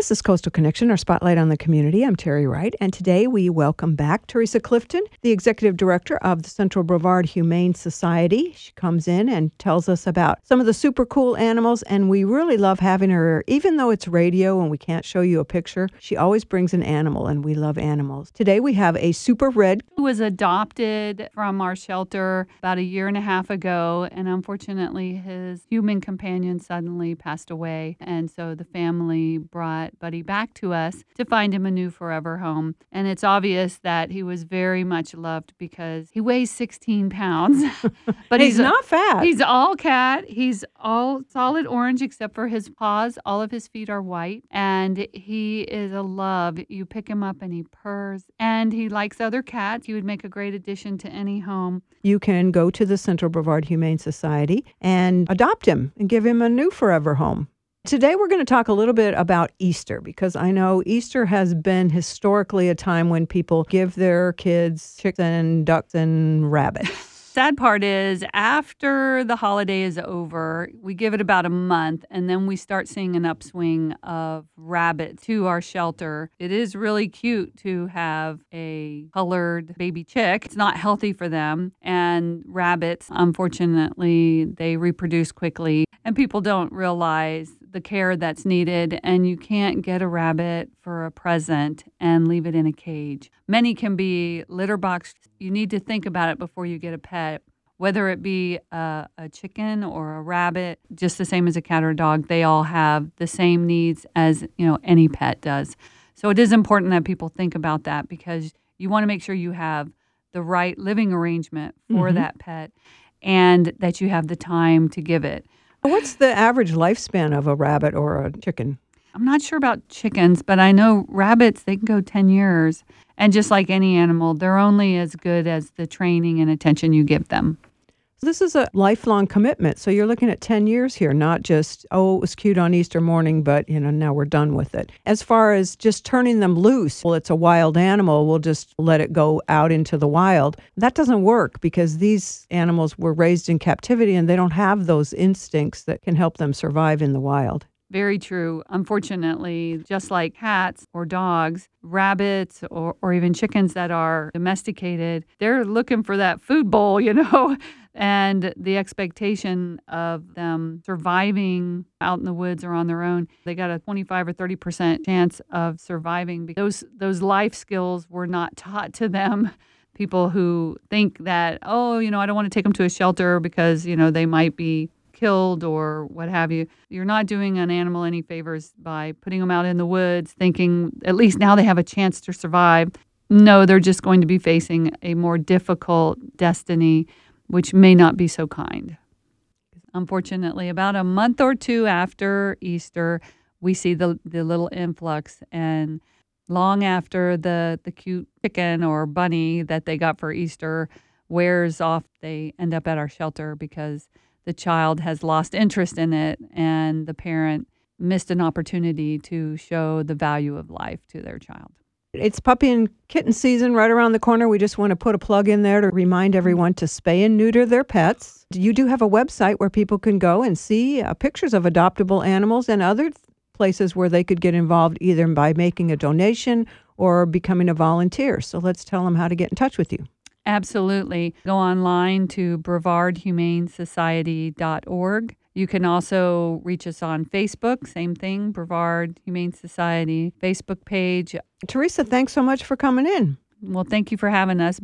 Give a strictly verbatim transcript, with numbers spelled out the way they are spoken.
This is Coastal Connection, our spotlight on the community. I'm Terry Wright, and today we welcome back Teresa Clifton, the Executive Director of the Central Brevard Humane Society. She comes in and tells us about some of the super cool animals, and we really love having her. Even though it's radio and we can't show you a picture, she always brings an animal, and we love animals. Today we have a super red. He was adopted from our shelter about a year and a half ago, and unfortunately his human companion suddenly passed away, and so the family brought Buddy back to us to find him a new forever home. And it's obvious that he was very much loved because he weighs sixteen pounds. But he's, he's not fat. He's all cat. He's all solid orange except for his paws. All of his feet are white. And he is a love. You pick him up and he purrs. And he likes other cats. He would make a great addition to any home. You can go to the Central Brevard Humane Society and adopt him and give him a new forever home. Today we're going to talk a little bit about Easter, because I know Easter has been historically a time when people give their kids chickens, ducks, and rabbits. Sad part is after the holiday is over, we give it about a month, and then we start seeing an upswing of rabbits to our shelter. It is really cute to have a colored baby chick. It's not healthy for them. And rabbits, unfortunately, they reproduce quickly, and people don't realize the care that's needed, and you can't get a rabbit for a present and leave it in a cage. Many can be litter box. You need to think about it before you get a pet, whether it be a, a chicken or a rabbit, just the same as a cat or a dog. They all have the same needs as, you know, any pet does. So it is important that people think about that, because you want to make sure you have the right living arrangement for mm-hmm. that pet, and that you have the time to give it. What's the average lifespan of a rabbit or a chicken? I'm not sure about chickens, but I know rabbits, they can go ten years. And just like any animal, they're only as good as the training and attention you give them. This is a lifelong commitment. So you're looking at ten years here, not just, oh, it was cute on Easter morning, but, you know, now we're done with it. As far as just turning them loose, well, it's a wild animal, we'll just let it go out into the wild. That doesn't work, because these animals were raised in captivity and they don't have those instincts that can help them survive in the wild. Very true. Unfortunately, just like cats or dogs, rabbits or, or even chickens that are domesticated, they're looking for that food bowl, you know, and the expectation of them surviving out in the woods or on their own, they got a twenty-five or thirty percent chance of surviving. Those, those life skills were not taught to them. People who think that, oh, you know, I don't want to take them to a shelter because, you know, they might be killed or what have you. You're not doing an animal any favors by putting them out in the woods thinking at least now they have a chance to survive. No, they're just going to be facing a more difficult destiny, which may not be so kind. Unfortunately, about a month or two after Easter, we see the the little influx, and long after the, the cute chicken or bunny that they got for Easter wears off, they end up at our shelter because the child has lost interest in it, and the parent missed an opportunity to show the value of life to their child. It's puppy and kitten season right around the corner. We just want to put a plug in there to remind everyone to spay and neuter their pets. You do have a website where people can go and see uh, pictures of adoptable animals and other th- places where they could get involved either by making a donation or becoming a volunteer. So let's tell them how to get in touch with you. Absolutely. Go online to brevard humane society dot org. You can also reach us on Facebook, same thing, Brevard Humane Society Facebook page. Teresa, thanks so much for coming in. Well, thank you for having us.